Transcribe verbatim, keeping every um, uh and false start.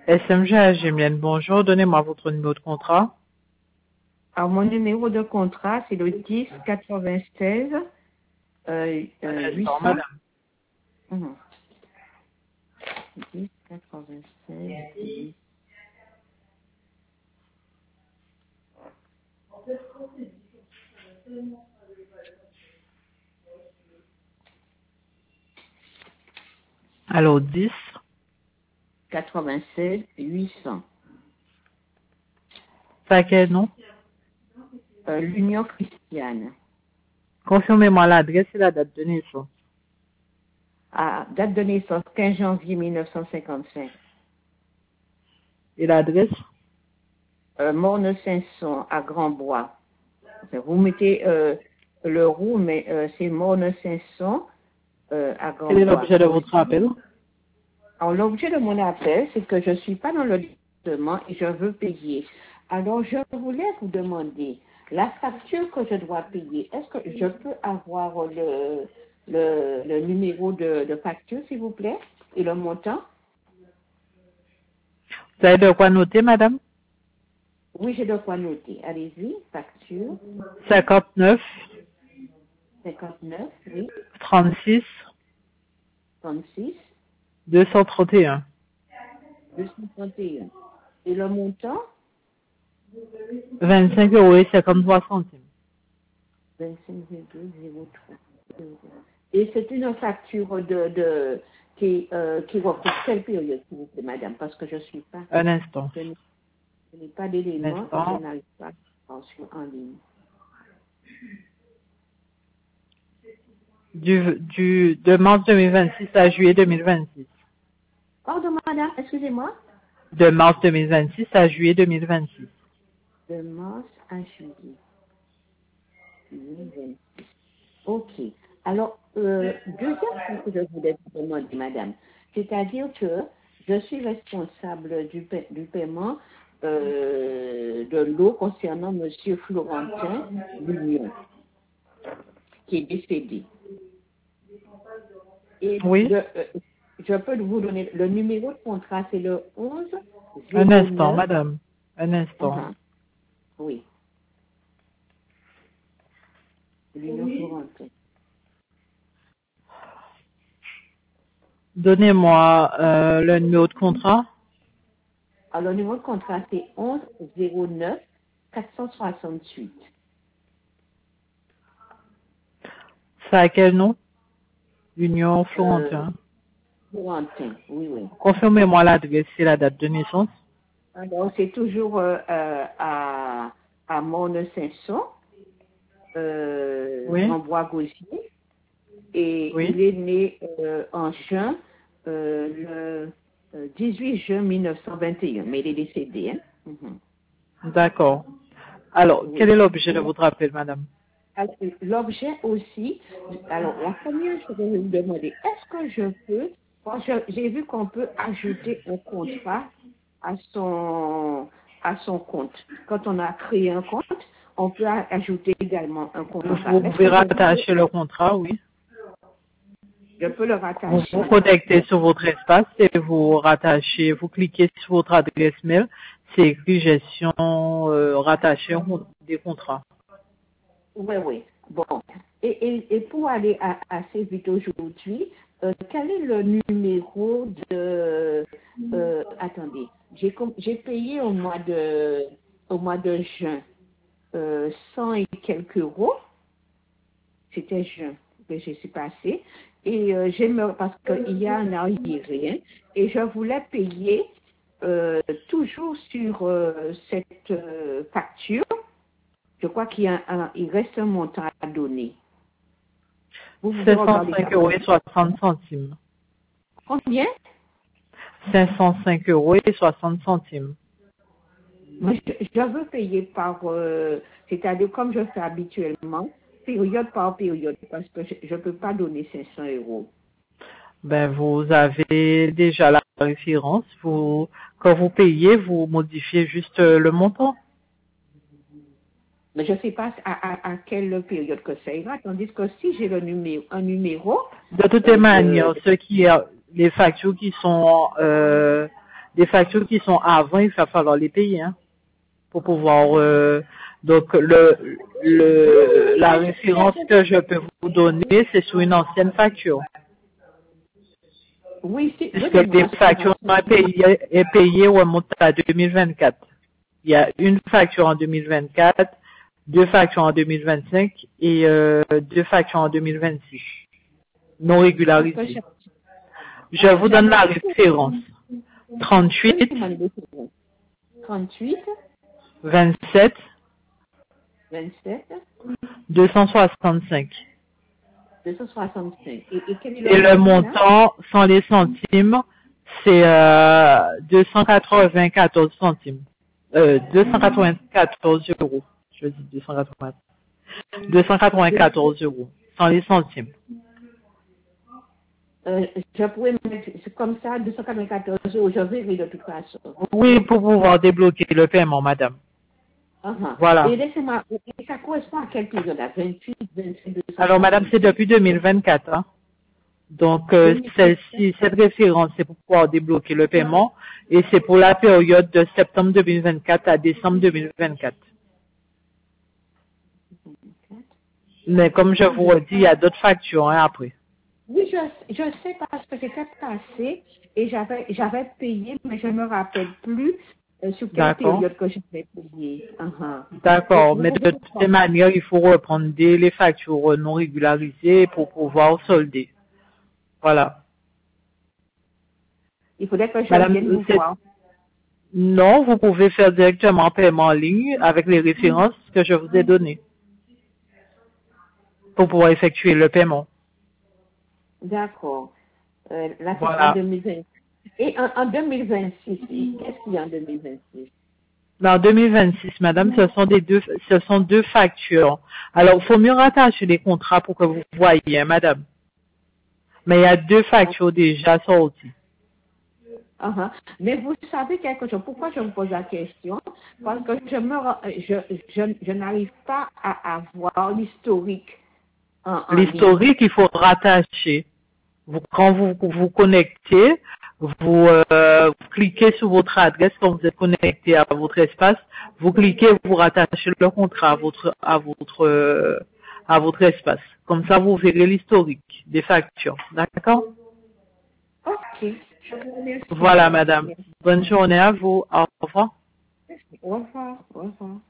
S M G A Gémienne, bonjour, donnez-moi votre numéro de contrat. Alors, mon numéro de contrat, c'est le dix quatre-vingt-seize euh, euh, huit cents. Madame. Mmh. dix quatre-vingt-seize. Alors, dix. quatre-vingt-seize huit cents. C'est à quel nom? Euh, L'Union chrétienne. Confirmez-moi l'adresse et la date de naissance. À date de naissance, quinze janvier mille neuf cent cinquante-cinq. Et l'adresse? Euh, Morne-Saint-Son, à Grand-Bois. Vous mettez euh, le roux, mais euh, c'est Morne-Saint-Son, euh, à Grand-Bois. Quel est l'objet de votre appel? Alors, l'objet de mon appel, c'est que je ne suis pas dans le département et je veux payer. Alors, je voulais vous demander, la facture que je dois payer, est-ce que je peux avoir le, le, le numéro de, de facture, s'il vous plaît, et le montant? Vous avez de quoi noter, madame? Oui, j'ai de quoi noter. Allez-y, facture. cinquante-neuf. cinquante-neuf, oui. trente-six. trente-six. deux cent trente et un. deux cent trente et un. Et le montant? vingt-cinq euros et cinquante-trois centimes. vingt-cinq virgule zéro trois. Et c'est une facture de, de qui, euh, qui recoupe quelle période, s'il vous plaît, madame, parce que je ne suis pas, Un instant. je n'ai je n'ai pas d'éléments et je n'arrive pas à pension en ligne. Du, du, de mars deux mille vingt-six à juillet deux mille vingt-six. Pardon, madame, excusez-moi. De mars deux mille vingt-six à juillet deux mille vingt-six. De mars à juillet deux mille vingt-six. Ok. Alors, euh, deuxième chose que je voulais vous demander, madame, c'est-à-dire que je suis responsable du, pa- du paiement euh, de l'eau concernant monsieur Florentin Lunion, qui est décédé. Et Oui. le, euh, je peux vous donner le numéro de contrat, c'est le onze Un zéro instant, neuf. madame. Un instant. Uh-huh. Oui. L'Union Florentin. Donnez-moi euh, le numéro de contrat. Alors, le numéro de contrat, c'est onze zéro neuf quatre cent soixante-huit. C'est à quel nom? Union Florentin. Euh, Florentin, oui, oui. Confirmez-moi l'adresse et la date de naissance. Alors, c'est toujours euh, euh, à, à Morne-Saint-Son, euh, Oui. en Bois-Gausier. Et Oui. il est né euh, en juin, euh, le euh, dix-huit juin mille neuf cent vingt et un, mais il est décédé. Hein? Mm-hmm. D'accord. Alors, Oui. quel est l'objet de votre appel, madame? Alors, l'objet aussi, alors la première chose que je vais vous demander, est-ce que je peux, moi, je- j'ai vu qu'on peut ajouter un contrat à son, à son compte. Quand on a créé un compte, on peut a- ajouter également un contrat. Vous Est-ce pouvez que je, rattacher le contrat, oui. je peux le Vous rattacher? vous connectez sur votre espace et vous rattachez, vous cliquez sur votre adresse mail. C'est écrit gestion euh, rattachée au compte des contrats. Oui, oui. Bon. Et, et, et pour aller à- assez vite aujourd'hui, euh, quel est le numéro de... euh, attendez, j'ai com- j'ai payé au mois de, au mois de juin euh, cent et quelques euros. C'était juin que je suis passée. Et euh, j'aimerais, parce qu'il y a un arriéré, hein, et je voulais payer euh, toujours sur euh, cette euh, facture. Je crois qu'il y a un, il reste un montant à donner. Vous pouvez cinq cent regarder cinq ça. euros et soixante centimes. Combien? cinq cent cinq euros et soixante centimes. Moi, je, je veux payer par, euh, c'est-à-dire comme je fais habituellement, période par période, parce que je ne peux pas donner cinq cents euros. Ben, vous avez déjà la référence. Vous, quand vous payez, vous modifiez juste euh, le montant. Mais je ne sais pas à, à, à quelle période que ça ira, tandis que si j'ai le numéro, un numéro De toutes les euh, manières, de... ce qui est, les factures qui sont euh, des factures qui sont avant, il va falloir les payer, hein, pour pouvoir, euh, donc, le, le, la référence que je peux vous donner, c'est sur une ancienne facture. Oui, c'est, Puisque les factures à payer, est payées remontent à deux mille vingt-quatre. Il y a une facture en deux mille vingt-quatre, deux factures en deux mille vingt-cinq et euh, deux factures en deux mille vingt-six. Non régularisées. Je vous donne la référence. trente-huit, trente-huit, vingt-sept, vingt-sept, deux cent soixante-cinq. deux cent soixante-cinq. Et, et, quel est le, et le montant, sans les centimes, c'est euh, deux cent quatre-vingt-quatorze centimes. Euh, deux cent quatre-vingt-quatorze euros. Je dis deux cent quatre-vingt-quatorze. deux cent quatre-vingt-quatorze euros, sans les centimes. Euh, je pourrais mettre comme ça, deux cent quatre-vingt-quatorze euros, je verrai de toute façon. Oui, pour pouvoir débloquer le paiement, madame. Uh-huh. Voilà. Et laissez-moi, ça correspond à quelle période là? vingt-huit, vingt-sept, deux cent soixante-cinq. Alors, madame, c'est depuis deux mille vingt-quatre. Hein. Donc, euh, celle-ci, cette référence, c'est pour pouvoir débloquer le paiement et c'est pour la période de septembre deux mille vingt-quatre à décembre deux mille vingt-quatre. Mais comme je vous redis, il y a d'autres factures hein, après. Oui, je, je sais parce que j'étais passé et j'avais j'avais payé, mais je ne me rappelle plus euh, sur quelle période que j'avais payé. Uh-huh. D'accord, mais de toute manière, il faut reprendre des, les factures non régularisées pour pouvoir solder. Voilà. Il faudrait que je Madame, vienne vous voir. Non, vous pouvez faire directement un paiement en ligne avec les références que je vous ai données pour pouvoir effectuer le paiement. D'accord. Euh, là, c'est voilà. en deux mille vingt. Et en, en deux mille vingt-six, qu'est-ce qu'il y a en deux mille vingt-six? En deux mille vingt-six, madame, ce sont des deux, ce sont deux factures. Alors, il faut mieux rattacher les contrats pour que vous voyez, hein, madame. Mais il y a deux factures déjà sorties. Uh-huh. Mais vous savez quelque chose, pourquoi je vous pose la question? Parce que je me, je, je, je n'arrive pas à avoir l'historique. L'historique, il faut rattacher. Vous, quand vous vous connectez, vous, euh, vous cliquez sur votre adresse quand vous êtes connecté à votre espace, vous cliquez, vous rattachez le contrat à votre à votre euh, à votre espace. Comme ça, vous verrez l'historique des factures. D'accord? Ok. Je vous remercie. Voilà, madame. Bonne journée à vous. Au revoir. Au revoir. Au revoir.